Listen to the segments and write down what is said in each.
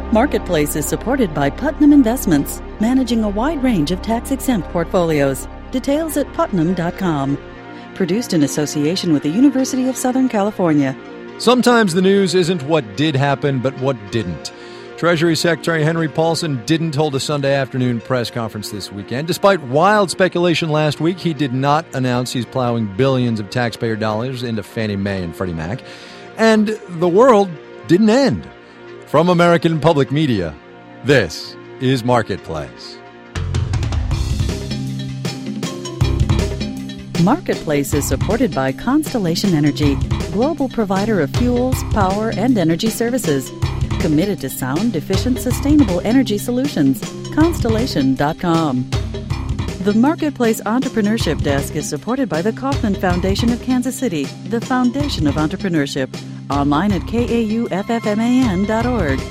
Marketplace is supported by Putnam Investments, managing a wide range of tax-exempt portfolios. Details at putnam.com. Produced in association with the University of Southern California. Sometimes the news isn't what did happen, but what didn't. Treasury Secretary Henry Paulson didn't hold a Sunday afternoon press conference this weekend. Despite wild speculation last week, he did not announce he's plowing billions of taxpayer dollars into Fannie Mae and Freddie Mac. And the world didn't end. From American Public Media, this is Marketplace. Marketplace is supported by Constellation Energy, global provider of fuels, power, and energy services. Committed to sound, efficient, sustainable energy solutions. Constellation.com. The Marketplace Entrepreneurship Desk is supported by the Kauffman Foundation of Kansas City, the foundation of entrepreneurship. Online at kauffman.org.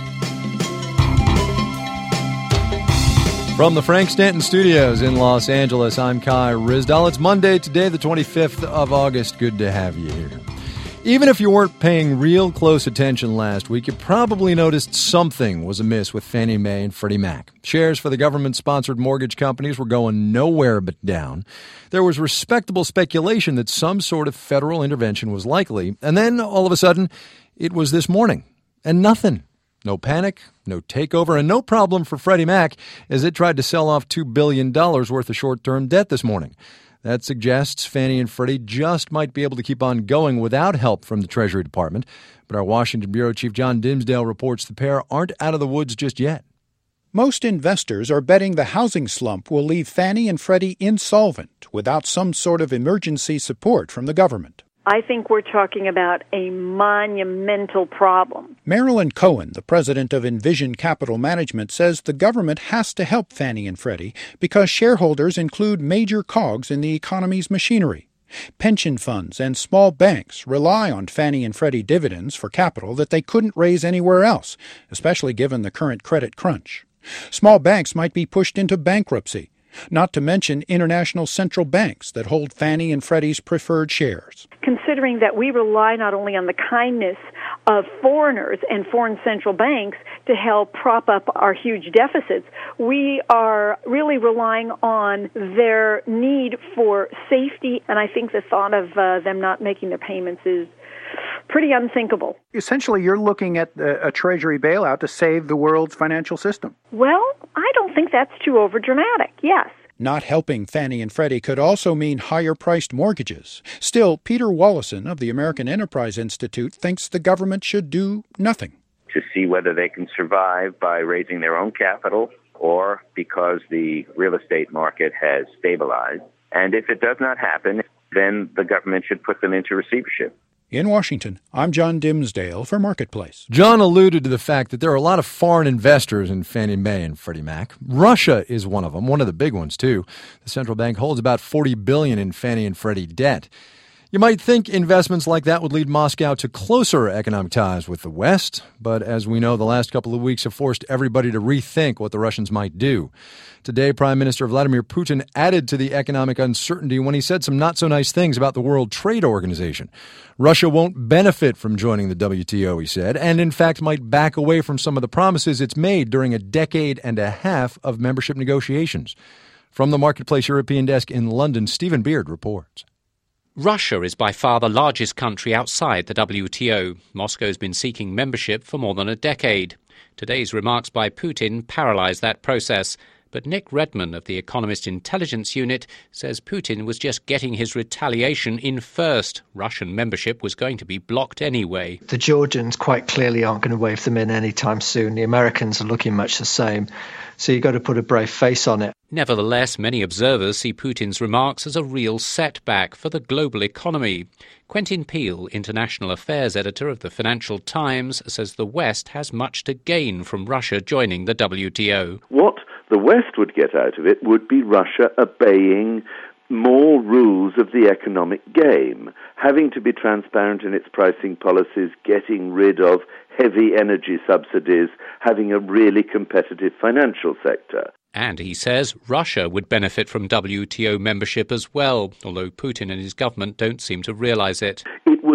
From the Frank Stanton Studios in Los Angeles, I'm Kai Ryssdal. It's Monday today, the 25th of August. Good to have you here. Even if you weren't paying real close attention last week, you probably noticed something was amiss with Fannie Mae and Freddie Mac. Shares for the government-sponsored mortgage companies were going nowhere but down. There was respectable speculation that some sort of federal intervention was likely. And then, all of a sudden, it was this morning. And nothing. No panic, no takeover, and no problem for Freddie Mac as it tried to sell off $2 billion worth of short-term debt this morning. That suggests Fannie and Freddie just might be able to keep on going without help from the Treasury Department. But our Washington Bureau Chief John Dimsdale reports the pair aren't out of the woods just yet. Most investors are betting the housing slump will leave Fannie and Freddie insolvent without some sort of emergency support from the government. I think we're talking about a monumental problem. Marilyn Cohen, the president of Envision Capital Management, says the government has to help Fannie and Freddie because shareholders include major cogs in the economy's machinery. Pension funds and small banks rely on Fannie and Freddie dividends for capital that they couldn't raise anywhere else, especially given the current credit crunch. Small banks might be pushed into bankruptcy, not to mention international central banks that hold Fannie and Freddie's preferred shares. Considering that we rely not only on the kindness of foreigners and foreign central banks to help prop up our huge deficits, we are really relying on their need for safety, and I think the thought of them not making their payments is pretty unthinkable. Essentially, you're looking at a Treasury bailout to save the world's financial system. Well, I don't think that's too overdramatic, yes. Not helping Fannie and Freddie could also mean higher-priced mortgages. Still, Peter Wallison of the American Enterprise Institute thinks the government should do nothing. To see whether they can survive by raising their own capital or because the real estate market has stabilized. And if it does not happen, then the government should put them into receivership. In Washington, I'm John Dimsdale for Marketplace. John alluded to the fact that there are a lot of foreign investors in Fannie Mae and Freddie Mac. Russia is one of them, one of the big ones, too. The central bank holds about $40 billion in Fannie and Freddie debt. You might think investments like that would lead Moscow to closer economic ties with the West, but as we know, the last couple of weeks have forced everybody to rethink what the Russians might do. Today, Prime Minister Vladimir Putin added to the economic uncertainty when he said some not-so-nice things about the World Trade Organization. Russia won't benefit from joining the WTO, he said, and in fact might back away from some of the promises it's made during a decade and a half of membership negotiations. From the Marketplace European Desk in London, Stephen Beard reports. Russia is by far the largest country outside the WTO. Moscow's been seeking membership for more than a decade. Today's remarks by Putin paralyzed that process. But Nick Redman of the Economist Intelligence Unit says Putin was just getting his retaliation in first. Russian membership was going to be blocked anyway. The Georgians quite clearly aren't going to wave them in anytime soon. The Americans are looking much the same. So you've got to put a brave face on it. Nevertheless, many observers see Putin's remarks as a real setback for the global economy. Quentin Peel, international affairs editor of the Financial Times, says the West has much to gain from Russia joining the WTO. What the West would get out of it would be Russia obeying more rules of the economic game, having to be transparent in its pricing policies, getting rid of heavy energy subsidies, having a really competitive financial sector. And he says Russia would benefit from WTO membership as well, although Putin and his government don't seem to realize it. It would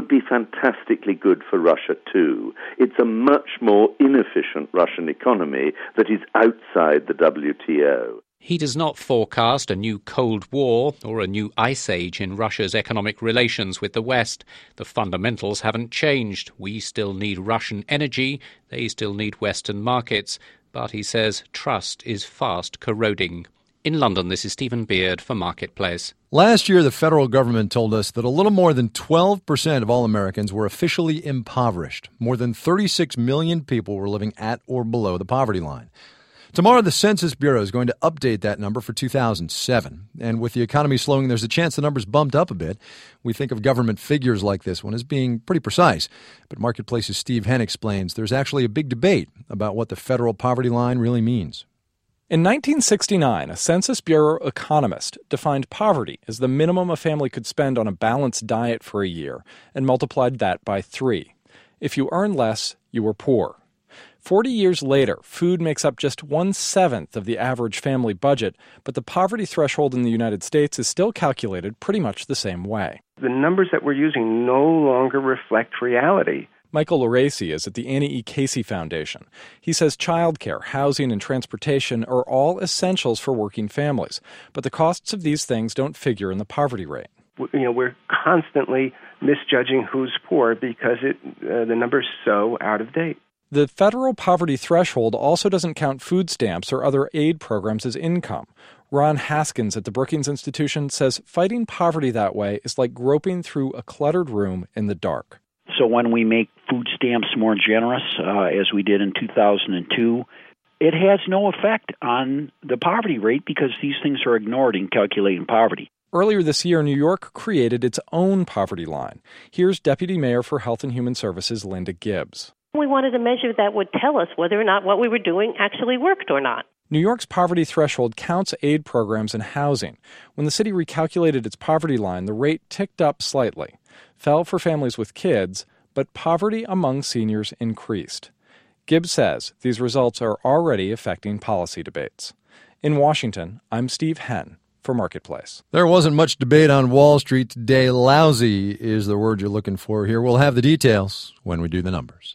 be fantastically good for Russia too. It's a much more inefficient Russian economy that is outside the WTO. He does not forecast a new Cold War or a new ice age in Russia's economic relations with the West. The fundamentals haven't changed. We still need Russian energy. They still need Western markets. But he says trust is fast corroding. In London, this is Stephen Beard for Marketplace. Last year, the federal government told us that a little more than 12% of all Americans were officially impoverished. More than 36 million people were living at or below the poverty line. Tomorrow, the Census Bureau is going to update that number for 2007. And with the economy slowing, there's a chance the number's bumped up a bit. We think of government figures like this one as being pretty precise. But Marketplace's Steve Henn explains there's actually a big debate about what the federal poverty line really means. In 1969, a Census Bureau economist defined poverty as the minimum a family could spend on a balanced diet for a year and multiplied that by 3. If you earn less, you were poor. 40 years later, food makes up just 1/7 of the average family budget, but the poverty threshold in the United States is still calculated pretty much the same way. The numbers that we're using no longer reflect reality. Michael Laracy is at the Annie E. Casey Foundation. He says childcare, housing, and transportation are all essentials for working families, but the costs of these things don't figure in the poverty rate. We're constantly misjudging who's poor because the number's so out of date. The federal poverty threshold also doesn't count food stamps or other aid programs as income. Ron Haskins at the Brookings Institution says fighting poverty that way is like groping through a cluttered room in the dark. So when we make food stamps more generous, as we did in 2002, it has no effect on the poverty rate because these things are ignored in calculating poverty. Earlier this year, New York created its own poverty line. Here's Deputy Mayor for Health and Human Services, Linda Gibbs. We wanted a measure that would tell us whether or not what we were doing actually worked or not. New York's poverty threshold counts aid programs and housing. When the city recalculated its poverty line, the rate ticked up slightly, fell for families with kids, but poverty among seniors increased. Gibbs says these results are already affecting policy debates. In Washington, I'm Steve Henn for Marketplace. There wasn't much debate on Wall Street today. Lousy is the word you're looking for here. We'll have the details when we do the numbers.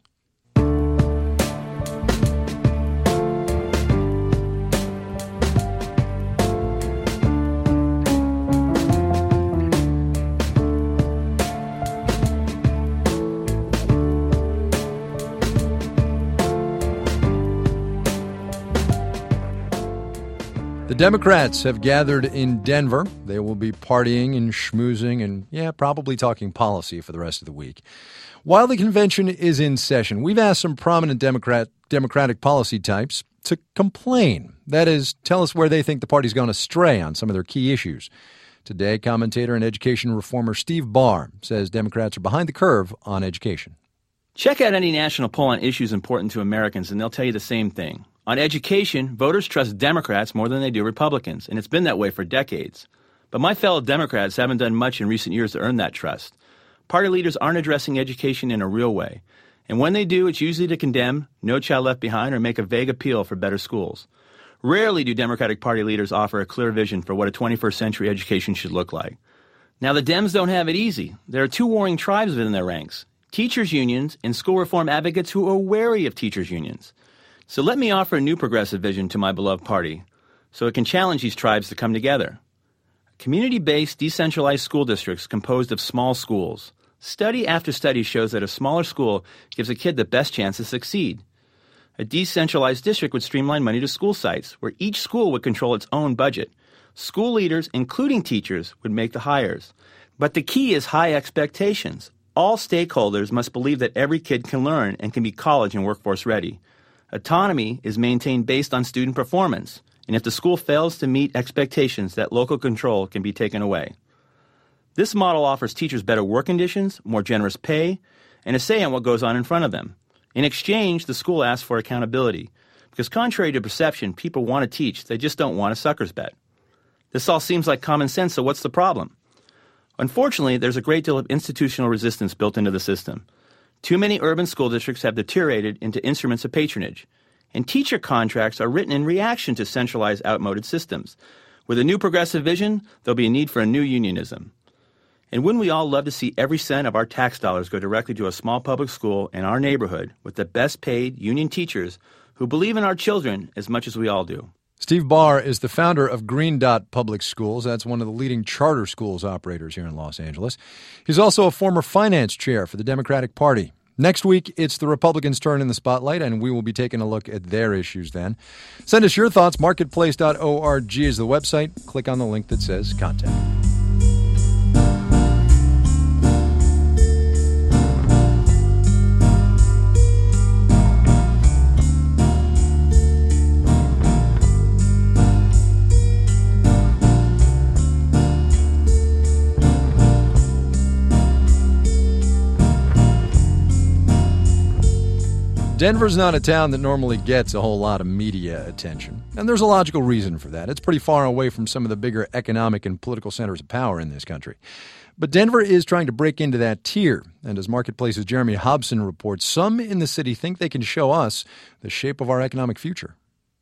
The Democrats have gathered in Denver. They will be partying and schmoozing and, probably talking policy for the rest of the week. While the convention is in session, we've asked some prominent Democratic policy types to complain. That is, tell us where they think the party's gone astray on some of their key issues. Today, commentator and education reformer Steve Barr says Democrats are behind the curve on education. Check out any national poll on issues important to Americans, and they'll tell you the same thing. On education, voters trust Democrats more than they do Republicans, and it's been that way for decades. But my fellow Democrats haven't done much in recent years to earn that trust. Party leaders aren't addressing education in a real way. And when they do, it's usually to condemn No Child Left Behind or make a vague appeal for better schools. Rarely do Democratic Party leaders offer a clear vision for what a 21st century education should look like. Now, the Dems don't have it easy. There are two warring tribes within their ranks: teachers' unions and school reform advocates who are wary of teachers' unions. So let me offer a new progressive vision to my beloved party so it can challenge these tribes to come together. Community-based, decentralized school districts composed of small schools. Study after study shows that a smaller school gives a kid the best chance to succeed. A decentralized district would streamline money to school sites, where each school would control its own budget. School leaders, including teachers, would make the hires. But the key is high expectations. All stakeholders must believe that every kid can learn and can be college and workforce ready. Autonomy is maintained based on student performance, and if the school fails to meet expectations, that local control can be taken away. This model offers teachers better work conditions, more generous pay, and a say on what goes on in front of them. In exchange, the school asks for accountability, because contrary to perception, people want to teach, they just don't want a sucker's bet. This all seems like common sense, so what's the problem? Unfortunately, there's a great deal of institutional resistance built into the system. Too many urban school districts have deteriorated into instruments of patronage, and teacher contracts are written in reaction to centralized, outmoded systems. With a new progressive vision, there'll be a need for a new unionism. And wouldn't we all love to see every cent of our tax dollars go directly to a small public school in our neighborhood with the best paid union teachers who believe in our children as much as we all do? Steve Barr is the founder of Green Dot Public Schools. That's one of the leading charter schools operators here in Los Angeles. He's also a former finance chair for the Democratic Party. Next week, it's the Republicans' turn in the spotlight, and we will be taking a look at their issues then. Send us your thoughts. Marketplace.org is the website. Click on the link that says Contact. Denver's not a town that normally gets a whole lot of media attention, and there's a logical reason for that. It's pretty far away from some of the bigger economic and political centers of power in this country. But Denver is trying to break into that tier, and as Marketplace's Jeremy Hobson reports, some in the city think they can show us the shape of our economic future.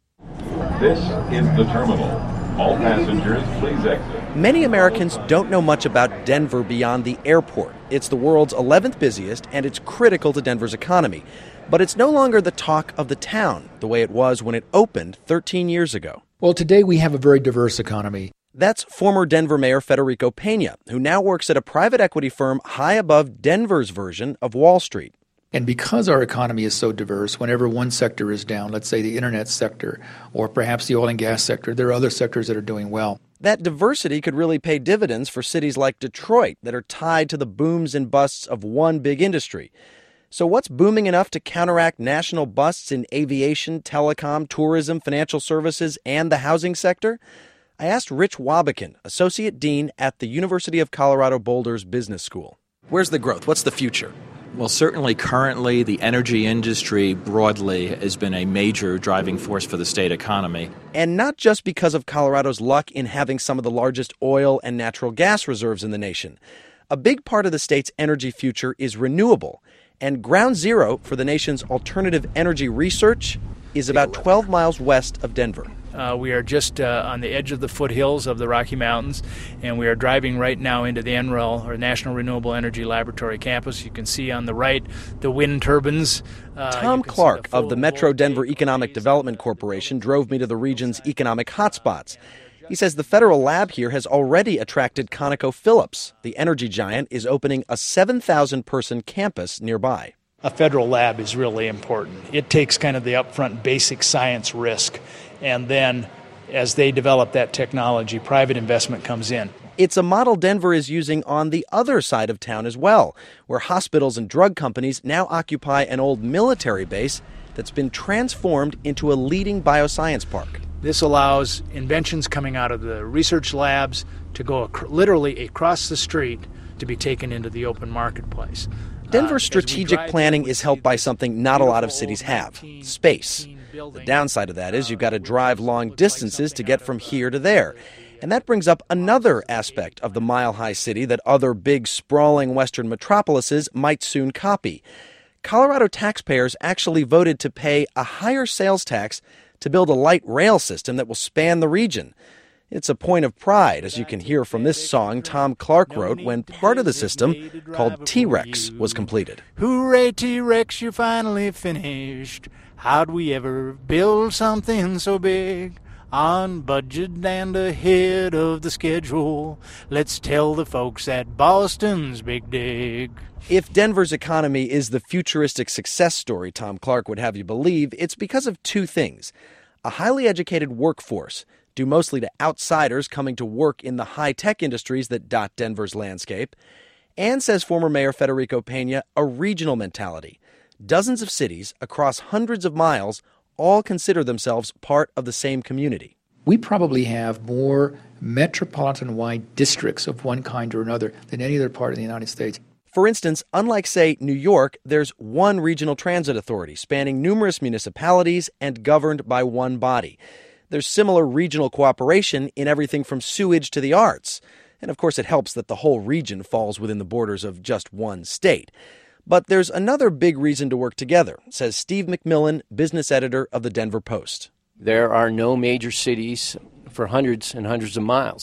This is the terminal. All passengers, please exit. Many Americans don't know much about Denver beyond the airport. It's the world's 11th busiest, and it's critical to Denver's economy. But it's no longer the talk of the town, the way it was when it opened 13 years ago. Well, today we have a very diverse economy. That's former Denver Mayor Federico Pena, who now works at a private equity firm high above Denver's version of Wall Street. And because our economy is so diverse, whenever one sector is down, let's say the internet sector or perhaps the oil and gas sector, there are other sectors that are doing well. That diversity could really pay dividends for cities like Detroit that are tied to the booms and busts of one big industry. So what's booming enough to counteract national busts in aviation, telecom, tourism, financial services, and the housing sector? I asked Rich Wabican, Associate Dean at the University of Colorado Boulder's Business School. Where's the growth? What's the future? Well, certainly currently the energy industry broadly has been a major driving force for the state economy. And not just because of Colorado's luck in having some of the largest oil and natural gas reserves in the nation. A big part of the state's energy future is renewable. And ground zero for the nation's alternative energy research is about 12 miles west of Denver. We are just on the edge of the foothills of the Rocky Mountains, and we are driving right now into the NREL, or National Renewable Energy Laboratory campus. You can see on the right the wind turbines. Tom Clark of the Metro Denver Economic Development Corporation drove me to the region's economic hotspots. He says the federal lab here has already attracted ConocoPhillips. The energy giant is opening a 7,000-person campus nearby. A federal lab is really important. It takes kind of the upfront basic science risk, and then as they develop that technology, private investment comes in. It's a model Denver is using on the other side of town as well, where hospitals and drug companies now occupy an old military base that's been transformed into a leading bioscience park. This allows inventions coming out of the research labs to go literally across the street to be taken into the open marketplace. Denver's strategic planning is helped by something not a lot of cities have: space. The downside of that is you've got to drive long distances to get from here to there. And that brings up another aspect of the mile-high city that other big, sprawling western metropolises might soon copy. Colorado taxpayers actually voted to pay a higher sales tax to build a light rail system that will span the region. It's a point of pride, as you can hear from this song Tom Clark wrote when part of the system, called T-Rex, was completed. Hooray, T-Rex, you're finally finished. How'd we ever build something so big? On budget and ahead of the schedule. Let's tell the folks at Boston's Big Dig. If Denver's economy is the futuristic success story Tom Clark would have you believe, it's because of two things: a highly educated workforce, due mostly to outsiders coming to work in the high-tech industries that dot Denver's landscape, and, says former Mayor Federico Pena, a regional mentality. Dozens of cities across hundreds of miles all consider themselves part of the same community. We probably have more metropolitan-wide districts of one kind or another than any other part of the United States. For instance, unlike, say, New York, there's one regional transit authority spanning numerous municipalities and governed by one body. There's similar regional cooperation in everything from sewage to the arts. And of course, it helps that the whole region falls within the borders of just one state. But there's another big reason to work together, says Steve McMillan, business editor of the Denver Post. There are no major cities for hundreds and hundreds of miles.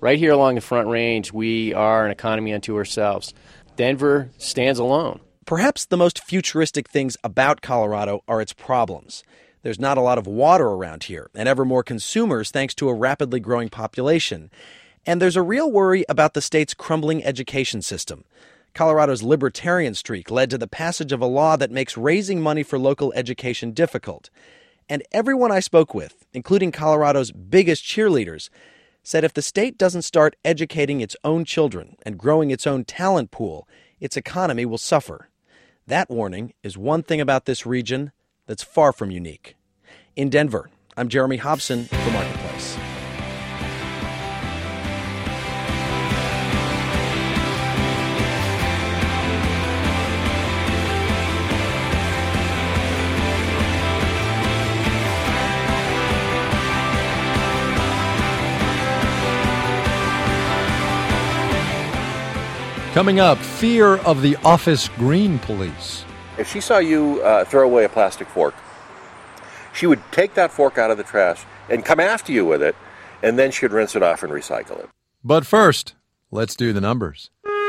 Right here along the Front Range, we are an economy unto ourselves. Denver stands alone. Perhaps the most futuristic things about Colorado are its problems. There's not a lot of water around here, and ever more consumers thanks to a rapidly growing population. And there's a real worry about the state's crumbling education system. Colorado's libertarian streak led to the passage of a law that makes raising money for local education difficult. And everyone I spoke with, including Colorado's biggest cheerleaders, said if the state doesn't start educating its own children and growing its own talent pool, its economy will suffer. That warning is one thing about this region that's far from unique. In Denver, I'm Jeremy Hobson for Marketplace. Coming up, fear of the office green police. If she saw you throw away a plastic fork, she would take that fork out of the trash and come after you with it, and then she'd rinse it off and recycle it. But first, let's do the numbers.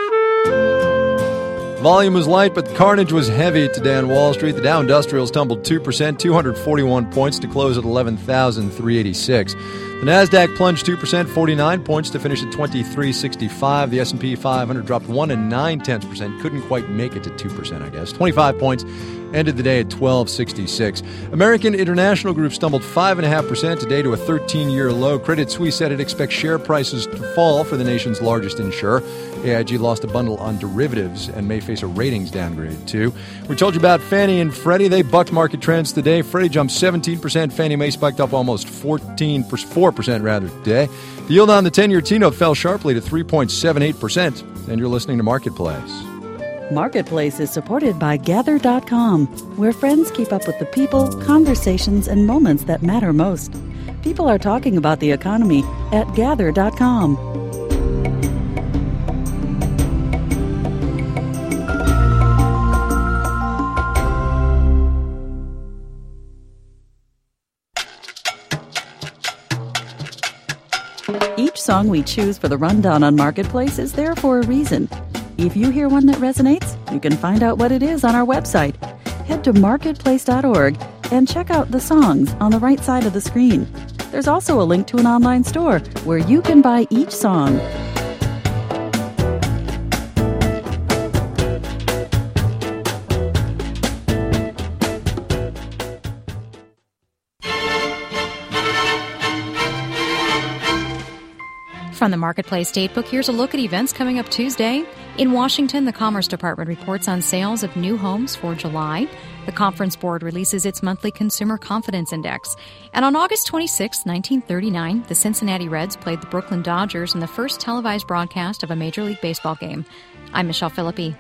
Volume was light, but the carnage was heavy today on Wall Street. The Dow Industrials tumbled 2%, 241 points to close at 11,386. The Nasdaq plunged 2%, 49 points to finish at 2365. The S&P 500 dropped 1 9/10%. Couldn't quite make it to 2%, I guess. 25 points. Ended the day at 1266. American International Group stumbled 5.5% today to a 13-year low. Credit Suisse said it expects share prices to fall for the nation's largest insurer. AIG lost a bundle on derivatives and may face a ratings downgrade, too. We told you about Fannie and Freddie. They bucked market trends today. Freddie jumped 17%. Fannie Mae spiked up almost 4% today. The yield on the 10-year T-note fell sharply to 3.78%. And you're listening to Marketplace. Marketplace is supported by Gather.com, where friends keep up with the people, conversations, and moments that matter most. People are talking about the economy at Gather.com. Each song we choose for the rundown on Marketplace is there for a reason. If you hear one that resonates, you can find out what it is on our website. Head to marketplace.org and check out the songs on the right side of the screen. There's also a link to an online store where you can buy each song. From the Marketplace Datebook, here's a look at events coming up Tuesday. In Washington, the Commerce Department reports on sales of new homes for July. The Conference Board releases its monthly Consumer Confidence Index. And on August 26, 1939, the Cincinnati Reds played the Brooklyn Dodgers in the first televised broadcast of a Major League Baseball game. I'm Michelle Philippi.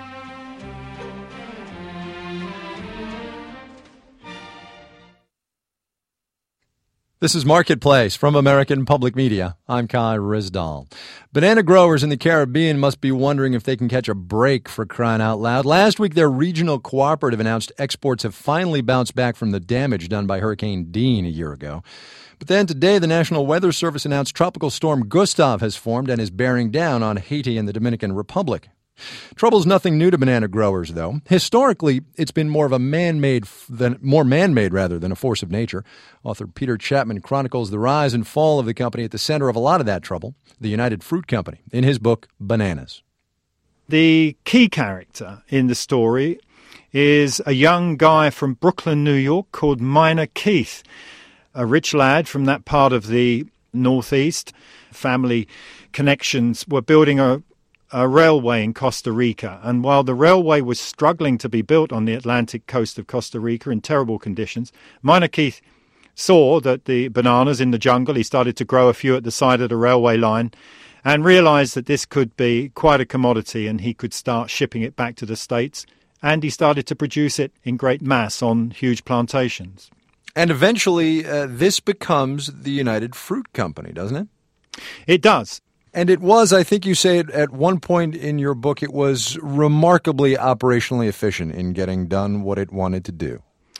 This is Marketplace from American Public Media. I'm Kai Ryssdal. Banana growers in the Caribbean must be wondering if they can catch a break, for crying out loud. Last week, their regional cooperative announced exports have finally bounced back from the damage done by Hurricane Dean a year ago. But then today, the National Weather Service announced Tropical Storm Gustav has formed and is bearing down on Haiti and the Dominican Republic. Trouble's nothing new to banana growers, though. Historically, it's been more man-made than a force of nature. Author Peter Chapman chronicles the rise and fall of the company at the center of a lot of that trouble, the United Fruit Company, in his book, Bananas. The key character in the story is a young guy from Brooklyn, New York, called Minor Keith, a rich lad from that part of the Northeast. Family connections were building a railway in Costa Rica, and while the railway was struggling to be built on the Atlantic coast of Costa Rica in terrible conditions, Minor Keith saw that the bananas in the jungle, he started to grow a few at the side of the railway line, and realized that this could be quite a commodity and he could start shipping it back to the States, and he started to produce it in great mass on huge plantations. And eventually this becomes the United Fruit Company, doesn't it? It does. And it was, I think you say it at one point in your book, it was remarkably operationally efficient in getting done what it wanted to do.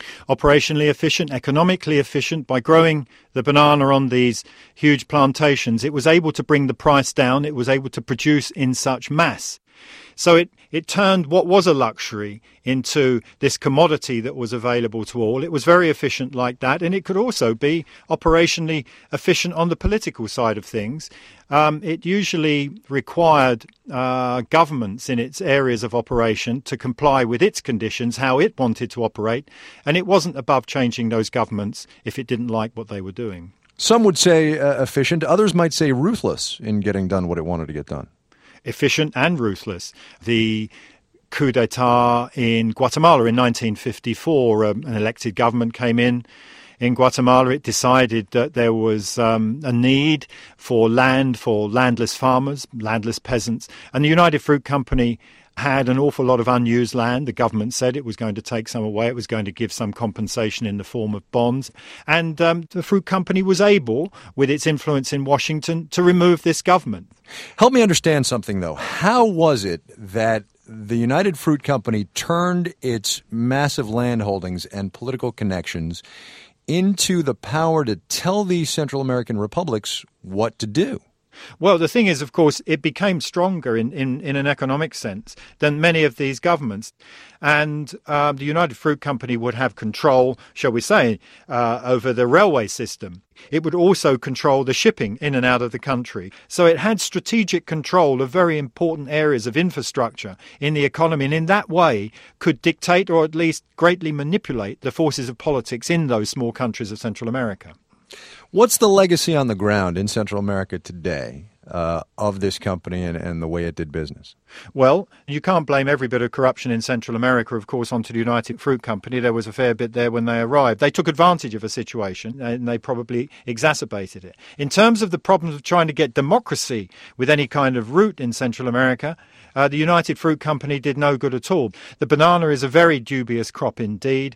operationally efficient, economically efficient. By growing the banana on these huge plantations, it was able to bring the price down. It was able to produce in such mass. So it turned what was a luxury into this commodity that was available to all. It was very efficient like that, and it could also be operationally efficient on the political side of things. It usually required governments in its areas of operation to comply with its conditions, how it wanted to operate, and it wasn't above changing those governments if it didn't like what they were doing. Some would say efficient, others might say ruthless in getting done what it wanted to get done. Efficient and ruthless. The coup d'etat in Guatemala in 1954, an elected government came in Guatemala. It decided that there was a need for land for landless farmers, landless peasants, and the United Fruit Company had an awful lot of unused land. The government said it was going to take some away. It was going to give some compensation in the form of bonds. And the fruit company was able, with its influence in Washington, to remove this government. Help me understand something, though. How was it that the United Fruit Company turned its massive land holdings and political connections into the power to tell these Central American republics what to do? Well, the thing is, of course, it became stronger in an economic sense than many of these governments. And the United Fruit Company would have control, shall we say, over the railway system. It would also control the shipping in and out of the country. So it had strategic control of very important areas of infrastructure in the economy, and in that way could dictate or at least greatly manipulate the forces of politics in those small countries of Central America. What's the legacy on the ground in Central America today of this company and the way it did business? Well, you can't blame every bit of corruption in Central America, of course, onto the United Fruit Company. There was a fair bit there when they arrived. They took advantage of a situation and they probably exacerbated it. In terms of the problems of trying to get democracy with any kind of root in Central America, the United Fruit Company did no good at all. The banana is a very dubious crop indeed.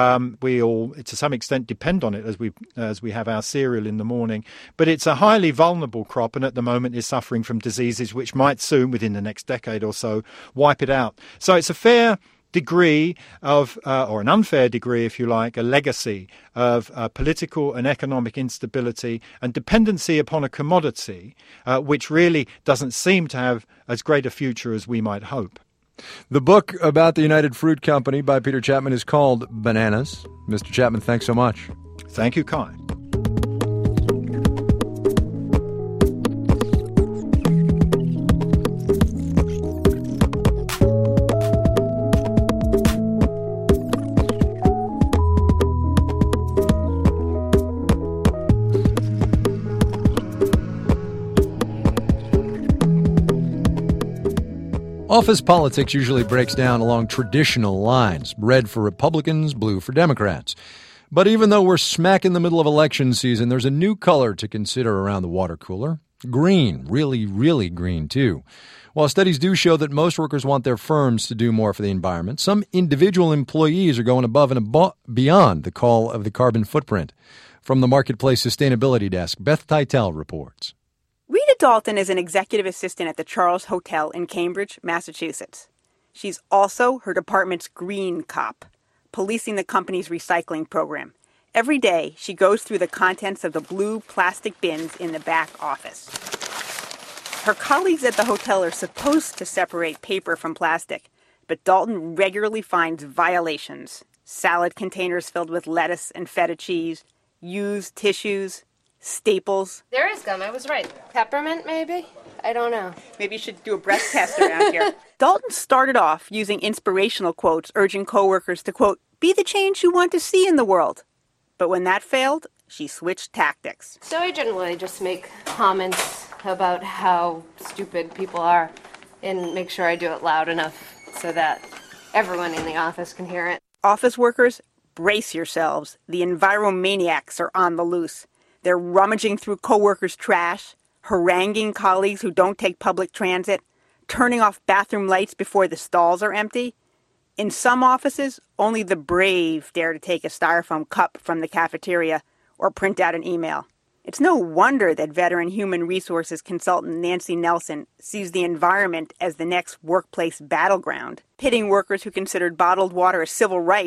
We all, to some extent, depend on it as we have our cereal in the morning. But it's a highly vulnerable crop, and at the moment is suffering from diseases which might soon, within the next decade or so, wipe it out. So it's a fair degree of, or an unfair degree, if you like, a legacy of political and economic instability and dependency upon a commodity which really doesn't seem to have as great a future as we might hope. The book about the United Fruit Company by Peter Chapman is called Bananas. Mr. Chapman, thanks so much. Thank you, Kai. Office politics usually breaks down along traditional lines, red for Republicans, blue for Democrats. But even though we're smack in the middle of election season, there's a new color to consider around the water cooler. Green, really, really green, too. While studies do show that most workers want their firms to do more for the environment, some individual employees are going above and beyond the call of the carbon footprint. From the Marketplace Sustainability Desk, Beth Teitel reports. Rita Dalton is an executive assistant at the Charles Hotel in Cambridge, Massachusetts. She's also her department's green cop, policing the company's recycling program. Every day, she goes through the contents of the blue plastic bins in the back office. Her colleagues at the hotel are supposed to separate paper from plastic, but Dalton regularly finds violations. Salad containers filled with lettuce and feta cheese, used tissues, staples. There is gum, I was right. Peppermint, maybe? I don't know. Maybe you should do a breath test around here. Dalton started off using inspirational quotes urging coworkers to, quote, be the change you want to see in the world. But when that failed, she switched tactics. So I generally just make comments about how stupid people are and make sure I do it loud enough so that everyone in the office can hear it. Office workers, brace yourselves. The enviromaniacs are on the loose. They're rummaging through coworkers' trash, haranguing colleagues who don't take public transit, turning off bathroom lights before the stalls are empty. In some offices, only the brave dare to take a styrofoam cup from the cafeteria or print out an email. It's no wonder that veteran human resources consultant Nancy Nelson sees the environment as the next workplace battleground, pitting workers who considered bottled water a civil right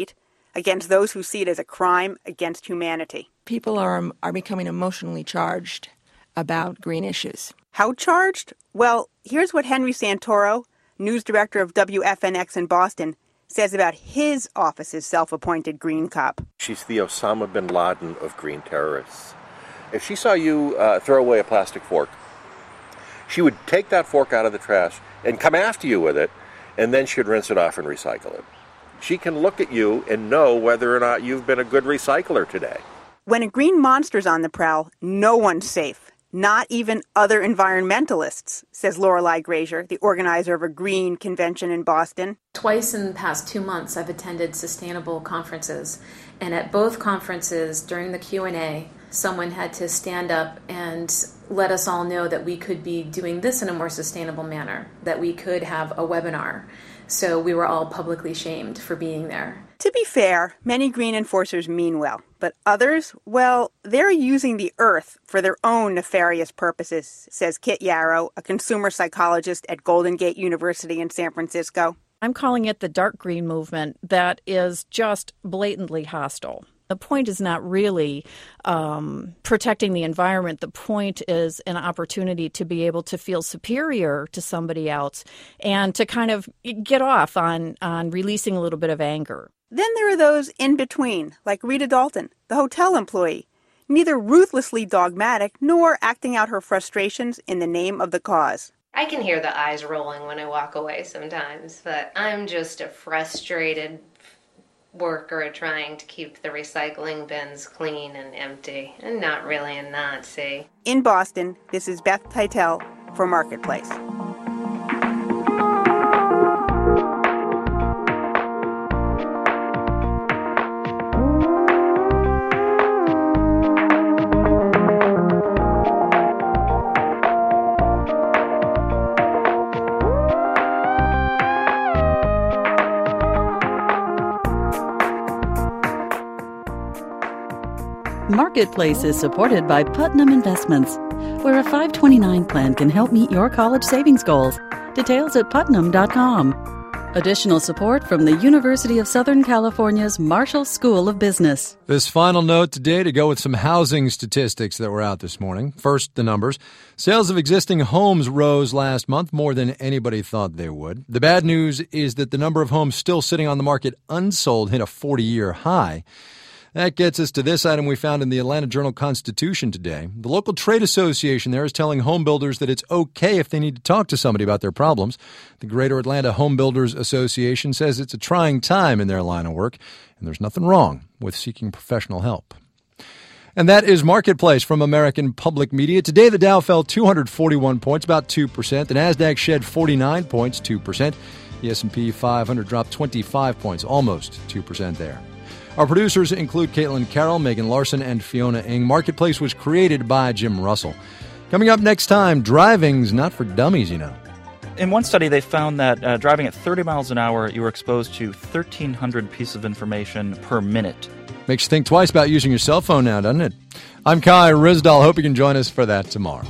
against those who see it as a crime against humanity. People are becoming emotionally charged about green issues. How charged? Well, here's what Henry Santoro, news director of WFNX in Boston, says about his office's self-appointed green cop. She's the Osama bin Laden of green terrorists. If she saw you throw away a plastic fork, she would take that fork out of the trash and come after you with it, and then she'd rinse it off and recycle it. She can look at you and know whether or not you've been a good recycler today. When a green monster's on the prowl, no one's safe. Not even other environmentalists, says Lorelei Grazier, the organizer of a green convention in Boston. Twice in the past 2 months, I've attended sustainable conferences. And at both conferences, during the Q&A, someone had to stand up and let us all know that we could be doing this in a more sustainable manner, that we could have a webinar. So we were all publicly shamed for being there. To be fair, many green enforcers mean well, but others, well, they're using the earth for their own nefarious purposes, says Kit Yarrow, a consumer psychologist at Golden Gate University in San Francisco. I'm calling it the dark green movement that is just blatantly hostile. The point is not really protecting the environment. The point is an opportunity to be able to feel superior to somebody else and to kind of get off on releasing a little bit of anger. Then there are those in between, like Rita Dalton, the hotel employee, neither ruthlessly dogmatic nor acting out her frustrations in the name of the cause. I can hear the eyes rolling when I walk away sometimes, but I'm just a frustrated worker trying to keep the recycling bins clean and empty, and not really a Nazi. In Boston, this is Beth Titel for Marketplace. Marketplace is supported by Putnam Investments, where a 529 plan can help meet your college savings goals. Details at putnam.com. Additional support from the University of Southern California's Marshall School of Business. This final note today to go with some housing statistics that were out this morning. First, the numbers. Sales of existing homes rose last month more than anybody thought they would. The bad news is that the number of homes still sitting on the market unsold hit a 40-year high. That gets us to this item we found in the Atlanta Journal-Constitution today. The local trade association there is telling home builders that it's okay if they need to talk to somebody about their problems. The Greater Atlanta Home Builders Association says it's a trying time in their line of work, and there's nothing wrong with seeking professional help. And that is Marketplace from American Public Media. Today, the Dow fell 241 points, about 2%. The NASDAQ shed 49 points, 2%. The S&P 500 dropped 25 points, almost 2% there. Our producers include Caitlin Carroll, Megan Larson, and Fiona Ng. Marketplace was created by Jim Russell. Coming up next time, driving's not for dummies, you know. In one study, they found that driving at 30 miles an hour, you were exposed to 1,300 pieces of information per minute. Makes you think twice about using your cell phone now, doesn't it? I'm Kai Ryssdal. Hope you can join us for that tomorrow.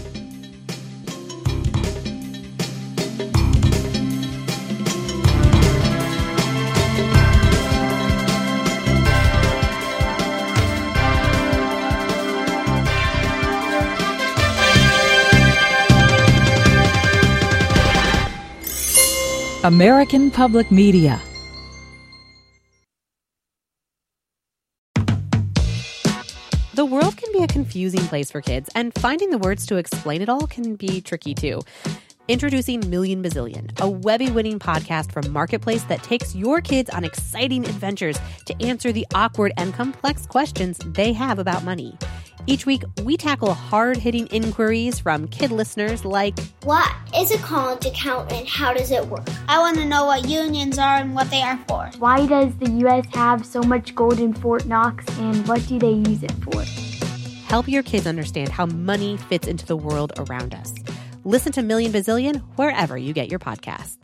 American Public Media. The world can be a confusing place for kids, and finding the words to explain it all can be tricky too. Introducing Million Bazillion, a Webby-winning podcast from Marketplace that takes your kids on exciting adventures to answer the awkward and complex questions they have about money. Each week, we tackle hard-hitting inquiries from kid listeners like, what is a college account and how does it work? I want to know what unions are and what they are for. Why does the U.S. have so much gold in Fort Knox and what do they use it for? Help your kids understand how money fits into the world around us. Listen to Million Bazillion wherever you get your podcasts.